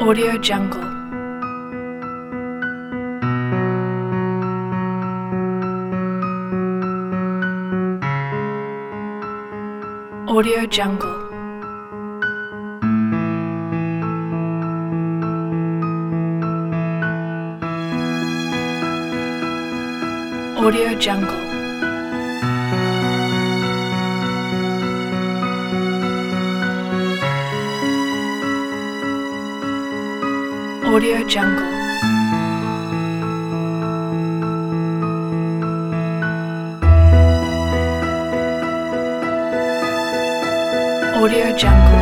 Audio Jungle. Audio Jungle. Audio Jungle. Audio Jungle. Audio Jungle.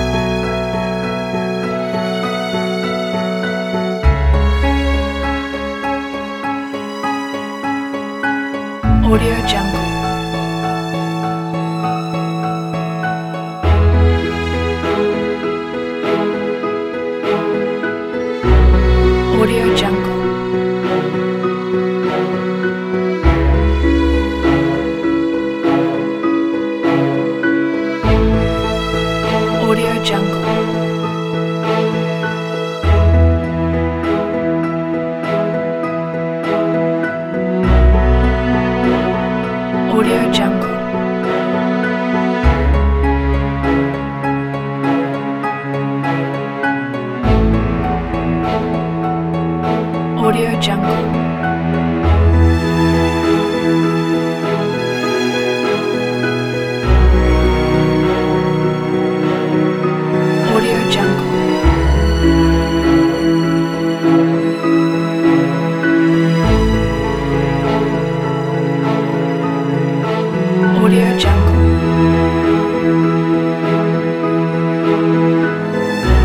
Audio Jungle. Audio Jungle. Audio Jungle. Audio Jungle. Audio Jungle. Audio Jungle. Audio Jungle.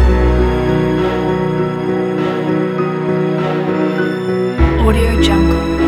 Audio Jungle.